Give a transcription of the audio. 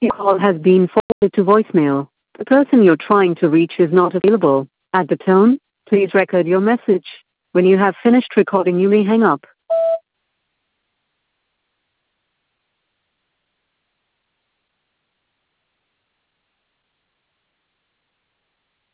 Your call has been forwarded to voicemail. The person you're trying to reach is not available. At the tone, please record your message. When you have finished recording, you may hang up.